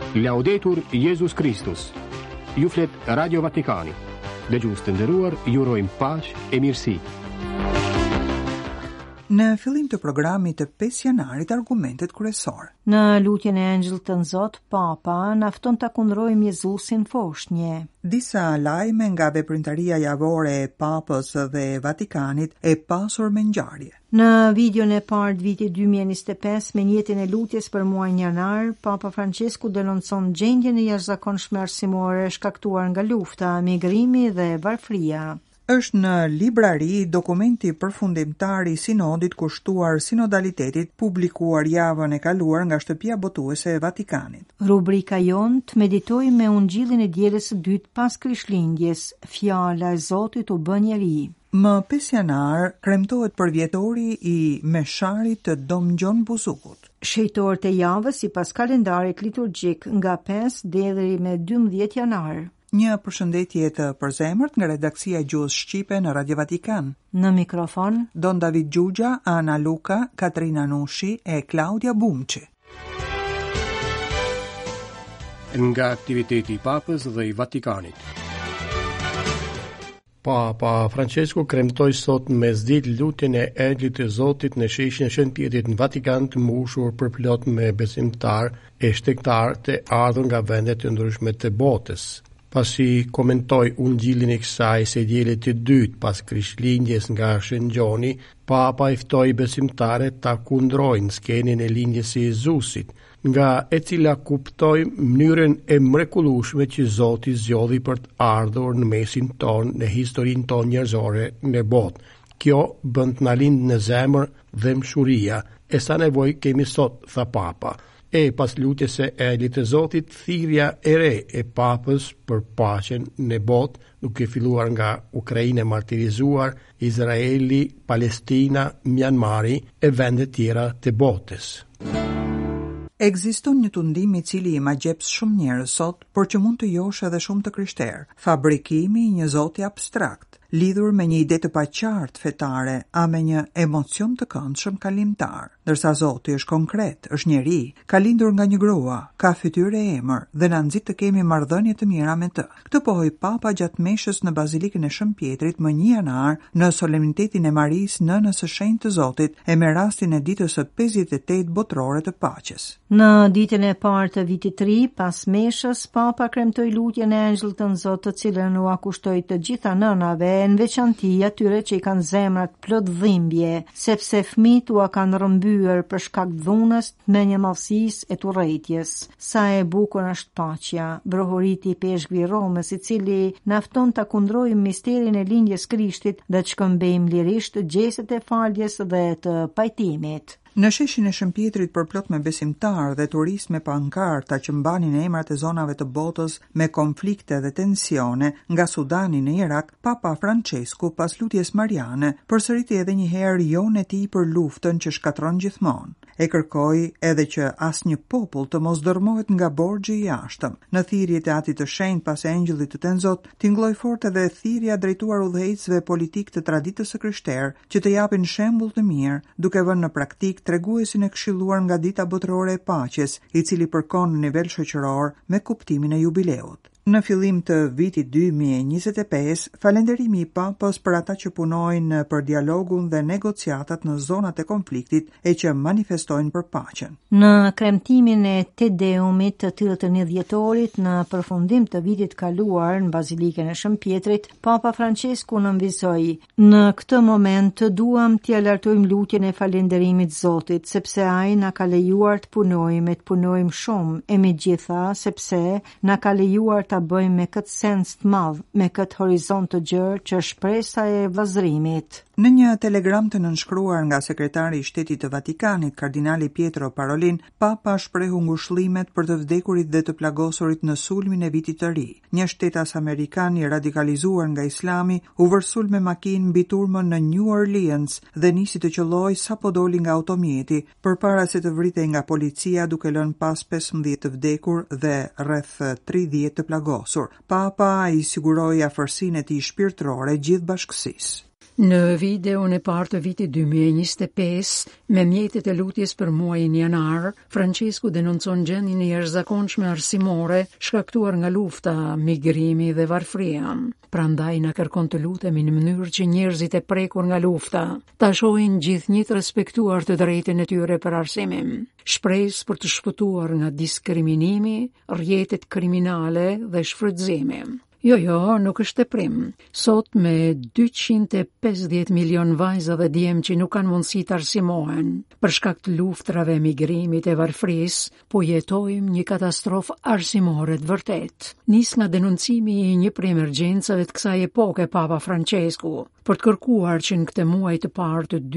Laudetur Jesus Christus. Ju flet Radio Vatikani. Dëgjues të nderuar, ju urojmë paqe e mirësi. Në fillim të programit të 5 janarit argumentet kryesor. Në lutjen e Angjëllit të Zot, Papa na fton ta kundërojmë Jezusin foshnjë. Disa lajme nga veprimtaria javore e Papës dhe Vatikanit e pasur me ngjarje. Në videon e parë të vitit 2025 me njëtin e lutjes për muajin janar, Papa Francesku denonson gjendjen e jashtëzakonshme arsimore shkaktuar nga lufta, migrimi dhe varfëria. Është në librari dokumenti përfundimtar I sinodit kushtuar sinodalitetit publikuar javën e kaluar nga shtëpia botuese e Vatikanit. Rubrika jon të meditojmë me ungjillin e dielës së dytë pas Krishtlindjes, fjala e Zotit u bë njeri. Më 5 janar kremtohet përvjetori I mesharit të Dom Gjon Buzukut. Shejtorët e javës sipas kalendarit liturgjik nga 5 deri me 12 janar. Një përshëndetje të përzemërt nga redaksia Gjuhës Shqipe në Radio Vatikan. Në mikrofon Don David Gjugja, Ana Luka, Katrina Nushi e Claudia Bumqi. Nga aktiviteti I Papës dhe I Vatikanit. Papa Francesku kremtoi sot mesditë lutjen e Angjëllit të Zotit në sheshin e Shënpjetrit në Vatikan të mbushur përplot me besimtar e shtektar të ardhur nga vende të ndryshme të botës. Pasi komentoi ungjillin e kësaj së dielës së dytë pas Krishtlindjes nga Shën Gjoni, Papa I ftoi besimtarët ta kundrojnë skenën e lindjes së Jezusit, nga e cila kuptoi mënyrën e mrekullueshme që Zoti zgjodhi për të ardhur në mesin tonë në historinë tonë njerëzore në botë. Kjo bën të na lindë në zemër dëmshuria, e sa nevojë kemi sot, tha Papa. E pas lutjes së Angjëllit të Zotit, thirrja e re e Papës për paqen në botë, duke filluar nga Ukraina e martirizuar, Izraeli, Palestina, Myanmari e vende tjera të botës. Ekziston një tundim I cili I magjeps shumë njerëz sot, por që mund të josh edhe shumë të krishterë. Fabrikimi I një Zoti abstrakt, lidhur me një ide të paqartë fetare, a me një emocion të këndshëm kalimtar. Ndërsa Zoti është konkret, është njeri, ka lindur nga një grua, ka fytyrë e emër dhe na nxit të kemi marrëdhënie të mira me të. Këtë pohoi Papa gjatë meshës në Bazilikën e Shënpjetrit më 1 janar në solemnitetin e Marisë Nënës së Shenjtë të Zotit e me rastin e ditës së 58 botërore të paqes. Në ditën e parë të vitit të ri, pas meshës, Papa kremtoi lutjen e Angjëllit të Zotit, të cilën u akushtoi të gjitha nënave, në veçanti atyre që I kanë zemrat plot dhimbje, sepse fëmijët u kanë rrëmbyer për shkak të dhunës, menjëmallësisë e turrëtitjes. Sa e bukur është paqja, brohoriti I peshkëve I Romës, I cili na fton ta kundrojmë misterin e lindjes Krishtit dhe të shkëmbejmë lirisht gjeset e faljes dhe të pajtimit. Në sheshin e Shënpjetrit përplot me besimtar dhe turistë me pankarta që mbanin emrat e zonave të botës me konflikte dhe tensione, nga Sudani në Irak, Papa Francesku pas lutjes mariane përsëriti edhe një herë jonë e tij për luftën që shkatron gjithmonë. E kërkoi edhe që asnjë popull të mos dërmohet nga borxhi I jashtëm. Në thirrjet e Atit të Shenjtë pas Angjëllit të Zot, tingëlloi fort edhe thirrja drejtuar udhëheqësve politik të traditës së krishterë që të japin shembull të mirë, duke vënë në praktik treguesin e këshilluar nga dita botërore e paqes, I cili përkon në nivel shoqëror me kuptimin e jubileut. Në fillim të vitit 2025, falenderimi I Papës për ata që punojnë për dialogun dhe negociatat në zonat e konfliktit e që manifestojnë për paqen. Në kremtimin e Te Deumit të 31 dhjetorit në përfundim të vitit kaluar në Bazilikën e Shënpjetrit, Papa Francesku nënvizoi: "Në këtë moment duam t'ia lartojmë lutjen e falënderimit Zotit, sepse Ai na ka lejuar të punojmë shumë, e megjithatë sepse na ka lejuar ta bëjmë me këtë sens të madh, me këtë horizont të gjerë që është shpresa e vllazërimit." Në një telegram të nënshkruar nga sekretari I Shtetit të Vatikanit, kardinali Pietro Parolin, Papa shprehu ngushëllimet për të vdekurit dhe të plagosurit në sulmin e vitit të ri. Një shtetas amerikan I radikalizuar nga Islami u vërsul me makinë mbi turmën në New Orleans dhe nisi të qelloi sapo doli nga automjeti, përpara se të vritej nga policia duke lënë pas 15 të vdekur dhe rreth 30 të plagosur. Papa I siguroi afërsinë e tij shpirtërore gjithë bashkësisë. Në videon e parë të vitit 2025, me mjetet e lutjes për muajin janar, Francesku denoncon gjendjen e jashtëzakonshme arsimore shkaktuar nga lufta, migrimi dhe varfëria. Prandaj na kërkon të lutemi në mënyrë që njerëzit e prekur nga lufta ta shohin gjithnjë të respektuar të drejtën e tyre për arsimim. Shpresë për të shpëtuar nga diskriminimi, rrjetet kriminale dhe shfrytëzimi. Jo, nuk është teprim. Sot me 250 milion vajza dhe djem që nuk kanë mundësi të arsimohen, për shkak të luftrave, migrimit e varfërisë, po jetojmë një katastrofë arsimore të vërtet. Nis nga denoncimi i një prej emergjencave të kësaj epoke Papa Francesku, për të kërkuar që në këtë muaj të parë të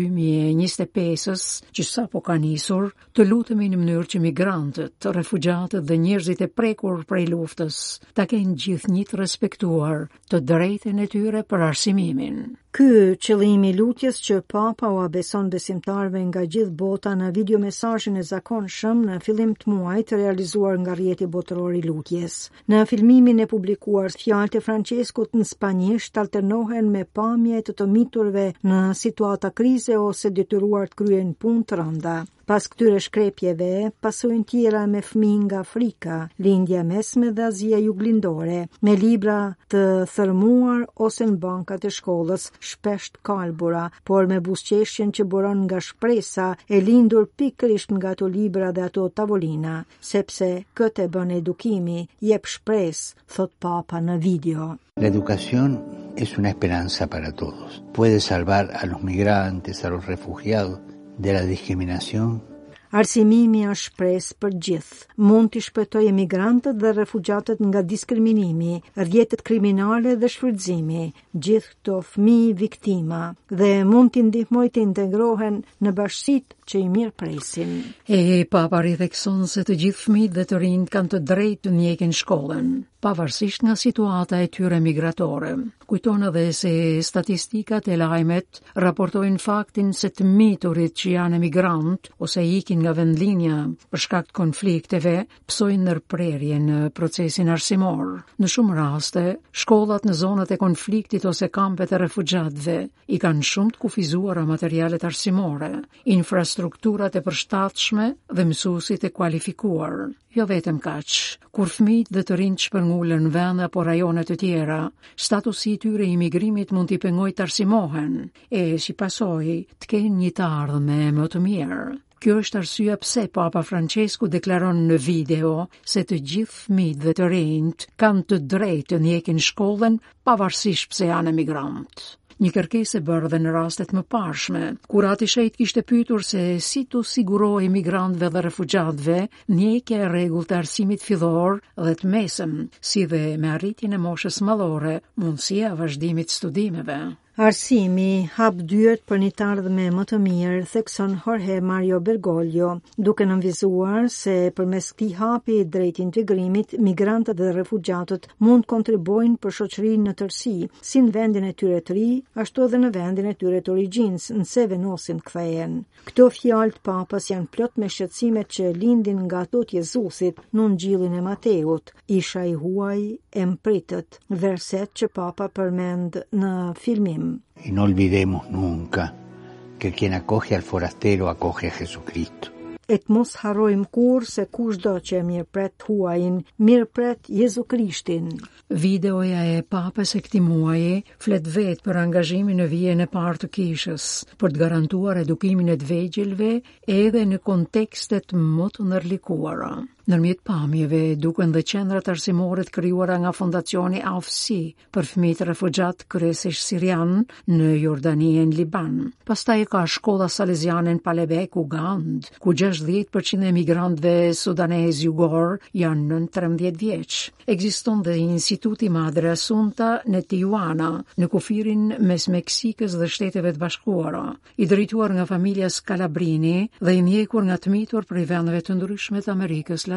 2025-s, që sapo ka nisur, të lutemi në mënyrë që migrantët, refugjatët dhe njerëzit e prekur prej luftës ta kenë gjithnjë të respektuar të drejtën e tyre për arsimimin. Ky qëllimi i lutjes që Papa u beson besimtarëve nga gjithë bota në videomesazhin e zakonshëm në fillim të muajit realizuar nga rrjeti botëror i lutjes. Në filmimin e publikuar, fjalët e Franceskut në spanjisht alternohen me pamje të miturve në situata krize ose detyruar të kryen punë të rënda. Pas këtyre shkrepjeve, pasojnë tjera me fëmijë nga Afrika, lindja mesme dhe Azia juglindore, me libra të thërmuar ose në bankat e shkollës, shpesh të kalbura, por me buzëqeshjen që buron nga shpresa e lindur pikërisht nga ato libra dhe ato tavolina, sepse këtë e bën edukimi, jep shpresë, thot Papa në video. La educación es una esperanza para todos. Puede salvar a los migrantes, a los refugiados de la discriminación. Arsimimi është shpresë për gjithë. Mund të shpëtojë emigrantët dhe refugjatët nga diskriminimi, rrjetet kriminale dhe shfrytëzimi, gjithë këto fëmijë viktima, dhe mund të ndihmojë të integrohen në bashkësitë që i mirëpresin. Papa rithekson se të gjithë fëmijët dhe të rinjt kanë të drejtë të ndjekin shkollën, pavarësisht nga situata e tyre migratore. Kujton edhe se statistikat e lajmet raportojnë faktin se të miturit që janë emigrant ose ikin nga vendlinja për shkak të konflikteve, psojnë ndërprerje në procesin arsimor. Në shumë raste, shkollat në zonat e konfliktit ose kampet e refugjatëve i kanë shumë të kufizuara materialet arsimore, infrastrukturat e përshtatshme dhe mësuesit e kualifikuar. Jo vetëm kaq, kur fëmijët dhe të rinjt shpërngulen në vende apo rajone të tjera, statusi i tyre i migrimit mund t'i pengojë të arsimohen e si pasojë të kenë një të ardhme më të mirë. Kjo është arsyeja pse Papa Francesku deklaron në video se të gjithë fëmijët dhe të rinjt kanë të drejtë të ndjekin shkollën pavarësisht pse janë emigrant. Një kërkesë e bërë dhe në rastet më parshme, kur ati shejt kishte pyetur se si të sigurojë migrantëve dhe refugjatëve ndjekja e rregullt të arsimit fillor dhe të mesëm, si dhe me arritjen e moshës mallore, mundësia e vazhdimit të studimeve. Arsimi hap dyert për një të ardhme më të mirë, thekson Jorge Mario Bergoglio, duke nënvizuar se përmes këtij hapi drejt integrimit, migrantët dhe refugjatët mund kontribojnë për shoqërinë në tërësi, si në vendin e tyre të ri, ashtu edhe në vendin e tyre të origjinës, nëse venosin kthehen. Këto fjalë të Papës janë plot me shqetësimet që lindin nga ato të Jezusit në Ungjillin e Mateut, isha i huaj e mpritet, verset që Papa përmend në filmim. Y no olvidemos nunca que quien acoge al forastero acoge a Jesucristo. Et mos harrojmë kur se kushdo që mirëpret huajin, mirëpret Jezu Krishtin. Videoja e Papës e këtij muaji flet vetë për angazhimin në vijen e parë të kishës, për të garantuar edukimin e të vegjëlve edhe në kontekstet më të ndërlikuara. Nërmjet pamjeve duken dhe qendrat arsimore të krijuara nga Fondacioni Afsi për fëmijët refugjat kryesisht sirian në Jordani e në Liban. Pastaj ka shkolla saleziane në Palebek, Ugand, ku 60% e emigrantëve sudanez jugor janë nën 13 vjeç. Ekziston dhe Instituti Madre Assunta në Tijuana, në kufirin mes Meksikës dhe Shteteve të Bashkuara, i drejtuar nga familja Scalabrini dhe i ndjekur nga të mitur prej vendeve të ndryshme të Amerikës Latine.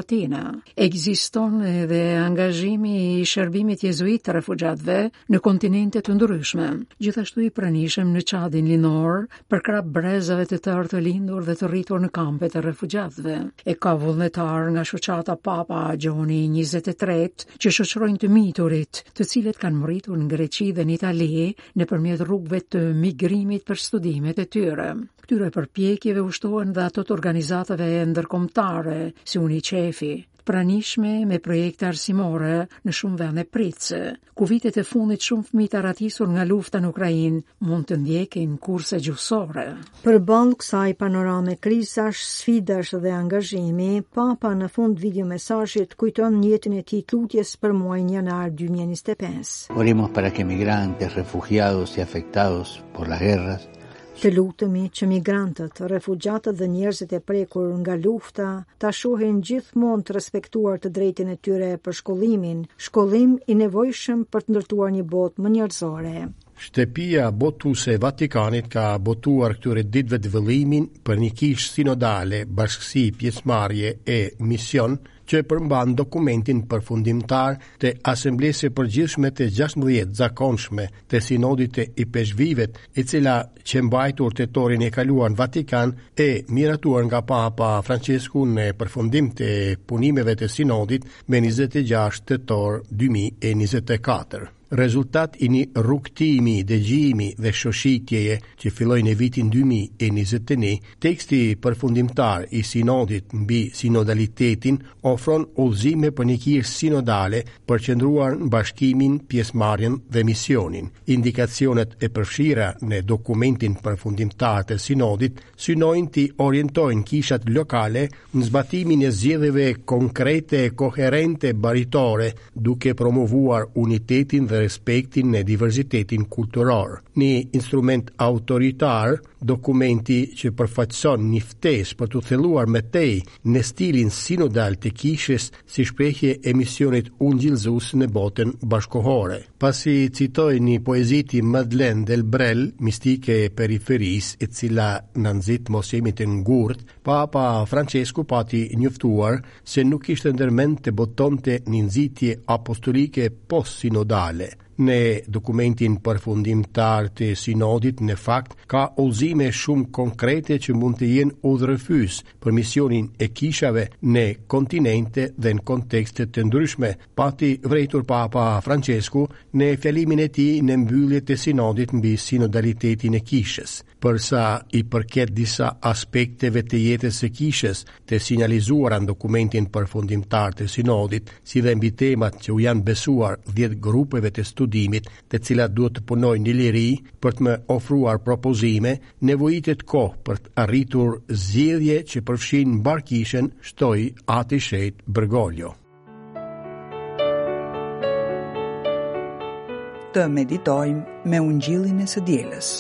Latina. Ekziston edhe angazhimi I shërbimit jezuit të refugjatëve në kontinente të ndryshme. Gjithashtu I pranishëm në Çadin Linor për krah brezave të tërë të lindur dhe të rritur në kampe të refugjatëve. E ka vullnetar nga shoqata Papa Gjoni 23 që shoqërojnë të miturit, të cilët kanë mritur në Greqi dhe në Itali nëpërmjet rrugëve të migrimit për studimet e tyre. Këtyre përpjekjeve ushtohen dhe ato të organizatave ndërkombëtare si UNICEF-i, pranishme me projekte arsimore në shumë vende pritëse, ku vitet e fundit shumë fëmijë të ratisur nga lufta në Ukrainë mund të ndjekin kurse gjuhësore. Përballë kësaj panorame krizash, sfidash dhe angazhimi, Papa në fund video mesazhit kujton jetën e tij tutjes për muajin janar 2025. Oremos para que migrantes, refugiados y afectados por las guerras Të lutemi që migrantët, refugjatët dhe njerëzit e prekur nga lufta ta shohin gjithmonë të respektuar të drejtin e tyre për shkollim I nevojshëm për të ndërtuar një botë më njerëzore. Shtëpia botuese e Vatikanit ka botuar këtyre ditëve të vëllimin për një kishë sinodale, bashkësi, pjesëmarrje e mision që përmban dokumentin përfundimtar të Asamblesë së Përgjithshme të 16 zakonshme të sinodit të I peshqvivet, e cila që mbajtur tetorin e kaluar në Vatikan e miratuar nga Papa Francesku në përfundim të punimeve të sinodit me 26 tetor 2024. Rezultat I një rrugtimi, dëgjimi dhe shoshitjeje që filloi në vitin 2021, teksti përfundimtar I sinodit mbi sinodalitetin ofron udhëzime për një kishë sinodale përqendruar në bashkimin, pjesëmarrjen dhe misionin. Indikacionet e përfshira në dokumentin përfundimtar të sinodit synojnë të orientojnë kishat lokale në zbatimin e zgjedhjeve konkrete, koherente, baritore, duke promovuar unitetin dhe respektin në diversitetin kulturor. Një instrument autoritar, dokumenti që përfaqëson një ftesë për të thelluar me tej në stilin sinodal të kishës si shprehje e misionit ungjillëzues në botën bashkohore. Pasi citoi një poezi të Madeleine Delbrel, mistike e periferisë, e cila na nxit mos jemi të ngurtë, Papa Francesku pati njoftuar se nuk ishte ndërmend të botonte një nxitje apostolike post-sinodale. Në dokumentin përfundimtar të sinodit, në fakt, ka udhëzime shumë konkrete që mund të jenë udhërrëfys për misionin e kishave në kontinente dhe në kontekste të ndryshme, pati vërejtur Papa Francesku në fjalimin e tij në mbyllje të sinodit mbi sinodalitetin e kishës. Përsa I përket disa aspekteve të jetës së kishës të sinjalizuara në dokumentin përfundimtar të sinodit, si dhe mbi temat që u janë besuar 10 grupeve të studimit, të cilat duhet të punojnë në liri për të më ofruar propozime, nevojitet kohë për të arritur zgjedhje që përfshin mbar kishën, shtoi Ati Shet Bergoglio. Të meditojmë me ungjillin e së dielës.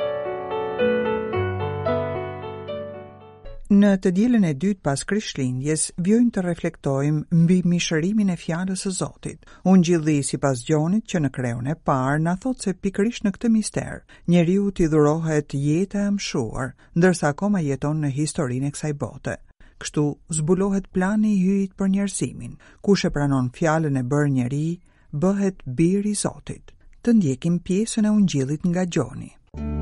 Në të dielën e dytë pas Krishtlindjes, vjojmë të reflektojmë mbi mishërimin e fjalës së Zotit. Ungjilli sipas Gjonit që në kreun e parë na thot se pikërisht në këtë mister, njeriu t'i dhurohet jeta e mshuar, ndërsa akoma jeton në historinë e kësaj bote. Kështu zbulohet plani I hyjit për njerëzimin. Kush e pranon fjalën e bërë njeri, bëhet bir I Zotit. Të ndjekim pjesën e ungjillit nga Gjoni.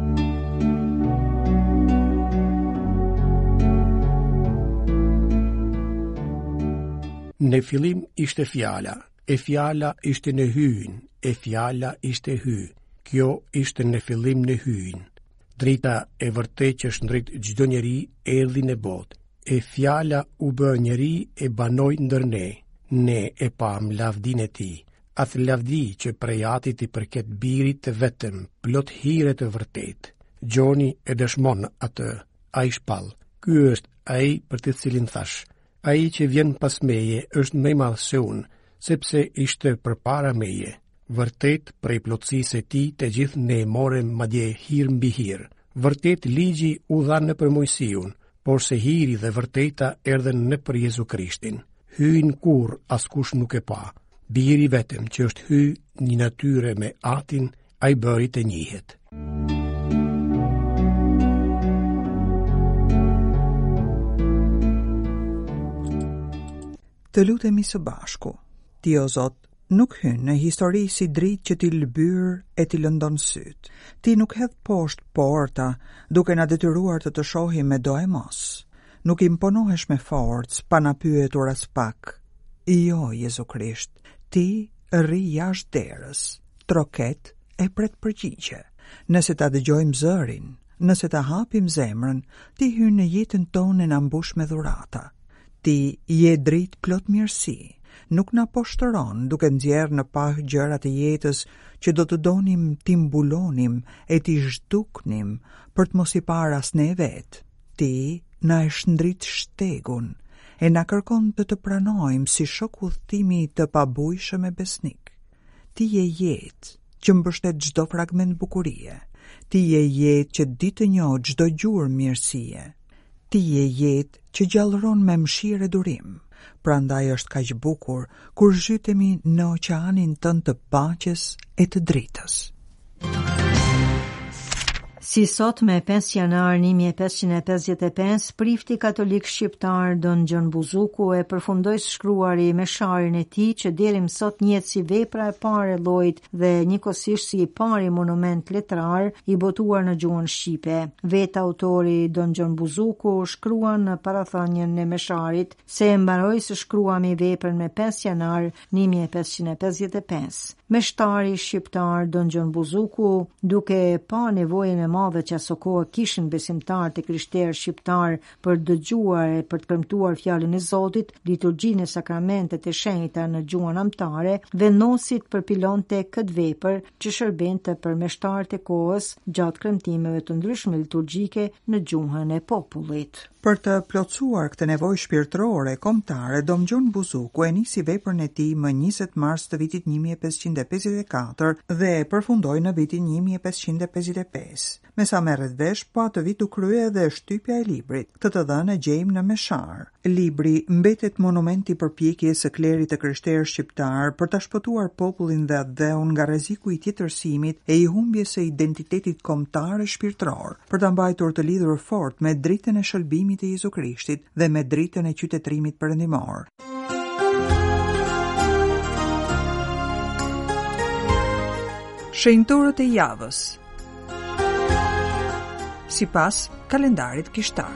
Në fillim ishte fjala, e fjala ishte në hyn, e fjala ishte hy. Kjo ishte në fillim në hyn. Drita e vërtet që shndrit çdo njeri erdhi në botë. E fjala u bë njeri e banoi ndër ne. Ne e pam lavdinë e tij. Atë lavdi që prej Atit I përket birit të vetëm, plot hire të vërtet. Gjoni e dëshmon atë, ai shpall. Ky është ai për të cilin thash. Ai që vjen pas meje është më I madh se unë, sepse ishte përpara meje. Vërtet, prej plotësisë e tij të gjithë ne morëm madje hir mbi hir. Vërtet ligji u dha nëpër Mojsiun, por se hiri dhe vërteta erdhen nëpër Jezu Krishtin. Hyn kur askush nuk e pa. Biri vetëm që është hy një natyre me Atin, ai bëri të njihet. Të lutemi së bashku. Ti o Zot, nuk hyn në histori si dritë që ti lëbyr e ti lëndon syt. Ti nuk hedh poshtë porta, duke na detyruar të shohim me do e mos. Nuk imponohesh me forcë, pa na pyetur as pak. Jo, Jezu Krisht, ti rri jashtë derës, troket e pret përgjigje. Nëse ta dëgjojmë zërin, nëse ta hapim zemrën, ti hyn në jetën tonë e na mbush me dhurata. Ti je dritë plot mirësi, nuk na poshtëron duke nxjerrë në pah gjërat e jetës që do të donim ti mbulonim e ti zhduknim për të mos i parë as ne vetë. Ti na e shndrit shtegun e na kërkon të pranojmë si shok udhëtimi të pabujshëm e besnik. Ti je jetë që mbështet çdo fragment bukurie. Ti je jetë që ditë të njoh çdo gjurmë mirësie. Ti je jetë që gjallëron me mëshirë e durim. Prandaj është kaq bukur kur zhytemi në oqeanin tënd të paqes e të dritës. Si sot me 5 janar 1555, prifti katolik shqiptar Don Gjon Buzuku e përfundoi shkruari me sharin e tij që deri më sot njihet si vepra e parë e llojit dhe njëkohësisht si i pari monument letrar i botuar në gjuhën shqipe. Vetë autori Don Gjon Buzuku shkruan në parathënien e mesharit se mbaroi së shkruami veprën me 5 janar 1555. Meshtari shqiptar Don Gjon Buzuku, duke pa nevojën e madhe që aso kohë kishin besimtar të krishterë shqiptar për dëgjuar e për të premtuar fjalën e Zotit, liturgjinë e sakramentet e shenjta në gjuhën amtare, vendosi të përpilonte këtë vepër që shërbente për meshtarët e kohës gjatë kremtimeve të ndryshme liturgjike në gjuhën e popullit. Për të plotësuar këtë nevojë shpirtërore kombëtare, Don Gjon Buzuku e nisi veprën e tij më 20 mars të vitit 1554 dhe e përfundoi në vitin 1555. Me sa merret vesh, po atë vit u krye dhe shtypja e librit. Këtë të dhënë e gjejmë në Meshar. Libri mbetet monumenti i përpjekjes së klerit të krishterë shqiptar për ta shpëtuar popullin dhe atdheun nga rreziku i tjetërsimit e i humbjes së identitetit kombëtar e shpirtëror, për ta mbajtur të lidhur fort me dritën e shëlbimit të Jezu Krishtit dhe me dritën e qytetërimit perëndimor. Shenjtorët e javës sipas kalendarit kishtar.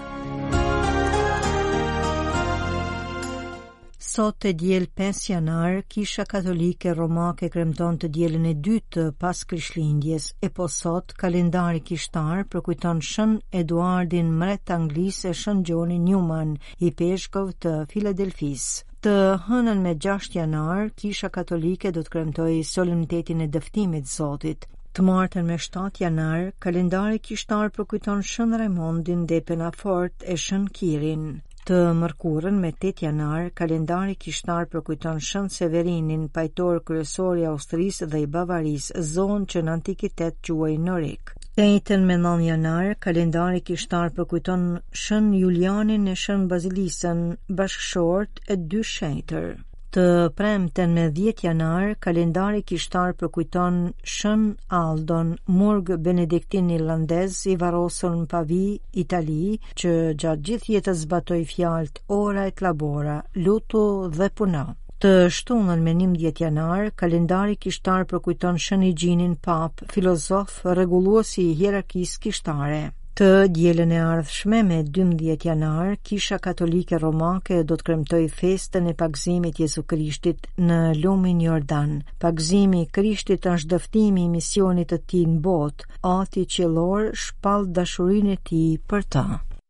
Sot e diel 5 janar, Kisha Katolike Romake kremton të dielën e dytë pas Krishtlindjes, e po sot kalendari kishtar përkujton Shën Eduardin, mret anglis e Shën Gjoni Newman i peshkov të Filadelfisë. Të hënën me 6 janar, Kisha Katolike do të kremtojë solemnitetin e dëftimit Zotit. Të martën me 7 janar, kalendari kishtar përkujton Shën Raimondin dhe Penafort e Shën Kirin. Të mërkurën me 8 janar, kalendari kishtar përkujton Shën Severinin, pajtor kryesor i Austrisë dhe i Bavarisë, zonë që në antikitet quhej Norik. Të njëjtën me 9 janar, kalendari kishtar përkujton Shën Julianin e Shën Bazilisën, bashkëshort e 2 shenjtër. Të premten me 10 janar, kalendari kishtar përkujton Shën Aldon, murg benediktin irlandez i varrosur në Pavi, Itali, që gjatë gjithë jetës zbatoi fjalët ora et labora, lutu dhe puna. Të shtunën me 11 janar, kalendari kishtar përkujton Shën Higjinin Pap, filozof rregulluesi i hierarkisë kishtare. Të dielën e ardhshme me 12 janar, Kisha Katolike Romake do të kremtoj festën e pagëzimit Jezu Krishtit në lumin Jordan. Pagëzimi i Krishtit është dëftimi i misionit të tij në botë. Ati qiellor shpall dashurinë e tij për ta.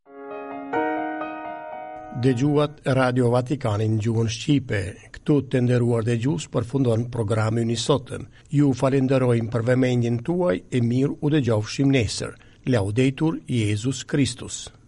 Dëgjuat Radio Vatikanin gjuhën shqipe. Këtu të nderuar dëgjues përfundon programi i sotëm. Ju falenderojmë për vëmendjen tuaj e mirë u dëgjofshim nesër. Laudetur Jesus Christus.